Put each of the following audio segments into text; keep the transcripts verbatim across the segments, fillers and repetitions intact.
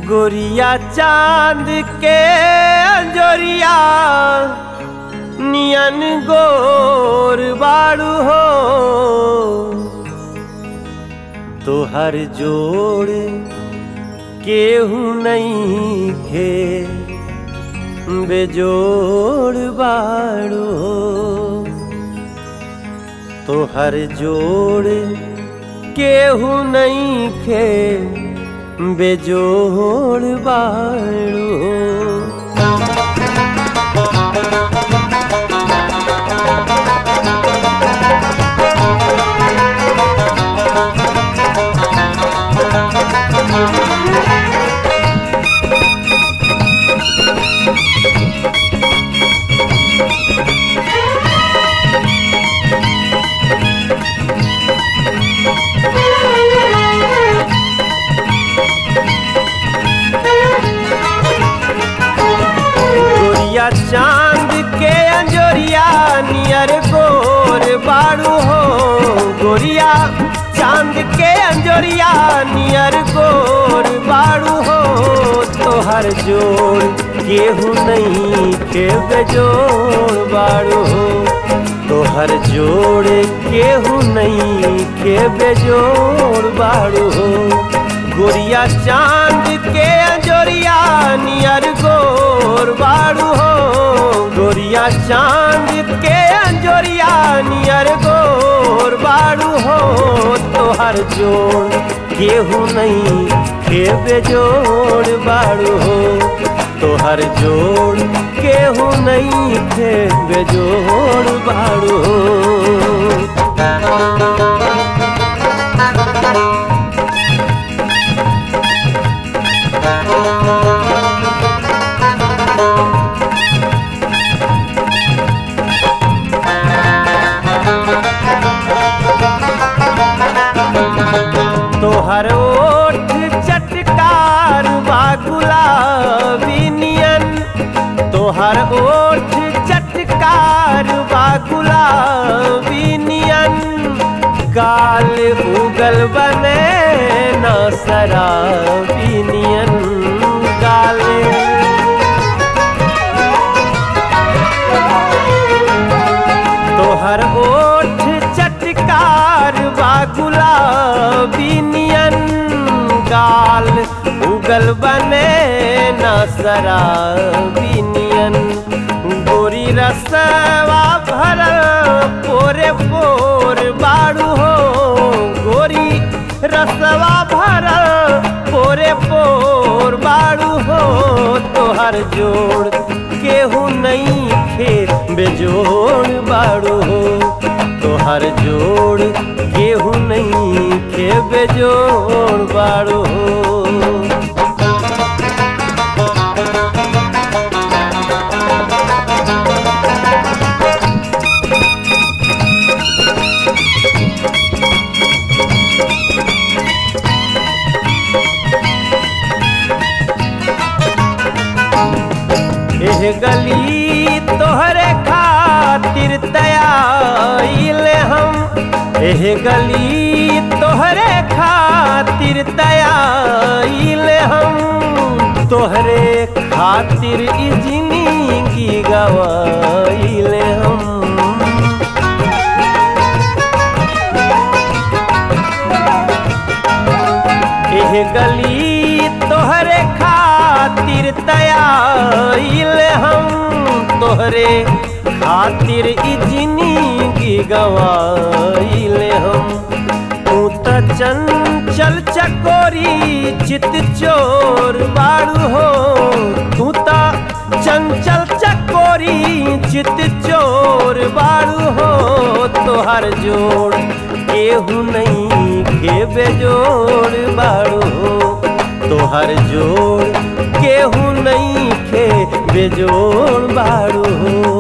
गोरिया चांद के अंजोरिया नियन गोर बाड़ू हो तोहर जोड़ केहू नहीं खे बेजोड़ बाड़ू हो तोहर जोड़ केहू नहीं खे बेजोड़ बाड़ू चांद के अंजोरिया नियर गोर बाड़ू हो गोरिया चांद के अंजोरिया नियर गोर बाड़ू हो तोहर जोड़ केहू नहीं के बेजोड़ बाड़ू हो तोहर जोड़ केहू नहीं के बेजोड़ बाड़ू हो गोरिया चांद के अंजोरिया नियर गोर बाड़ू हो गोरिया चांद के अंजोरिया नियर गोर बाड़ू हो तोहर जोड़ केहू नहीं के बेजोड़ बाड़ू हो तोहर जोड़ केहू नहीं के बेजोड़ बाड़ू हो तोहर ओठ चटकार बा गुलाबी नियन तोहर ओठ चटकार बा गुलाबी नियन गाल उगल बने न शराबी नियन गाल तोहर ओठ चटकार बा गुलाबी नियन गाल उगल बने न शराबी नियन गोरी रसवा भरल पोरे पोर बाड़ू हो गोरी रसवा भरल पोरे पोर बाड़ू हो तोहर जोड़ केहू नहीं खे बेजोड़ बाड़ू हो तोहर जोड़ केहू नहीं खे बेजोड़ बाड़ू हो एह गली तोहरे खातिर तयाइल हम एह गली तोहरे खातिर तयाइल हम तोहरे खातिर ई जिंदगी गवाइल हम एह गली तोहरे खातिर तयाइल हम तोहरे खातिर ई जिंदगी गवाइल हम तू त चंचल चकोरी चित चोर बाड़ू हो तू त चंचल चकोरी चित चोर बाड़ू हो तोहर जोड़ केहू नहीं के बेजोड़ बाड़ू हो तोहर जोड़ केहू नहीं के बेजोड़ बाड़ू हो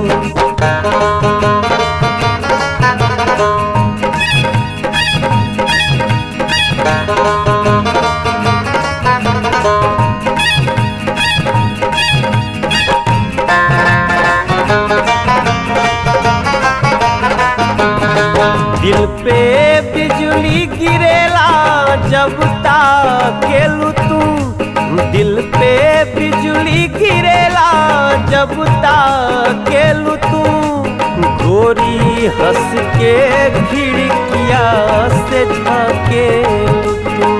दिल पे बिजली गिरेला जब ताकेलू तू दिल पे बिजली गिरेला जब ताकेलू तू गोरी हंस के खिड़किया से झाकेलू तू।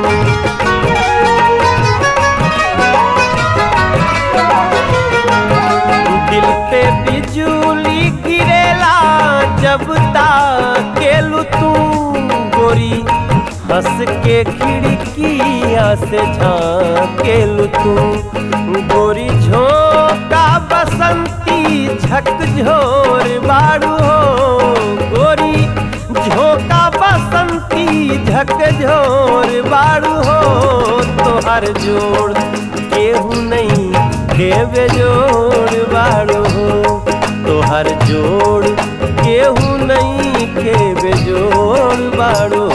दिल पे बिजली गिरेला जब ताकेलू तू गोरी हंस के खिड़किया से झाकेलू तू। गोरी झोंका बसंती झकझोर बारू हो गोरी झोंका बसंती झकझोर बारू हो। तोहर जोड़ केहू नहीं के बेजोड़ बारू हो तोहर जोड़ केहू नहीं के बेजोड़ बारू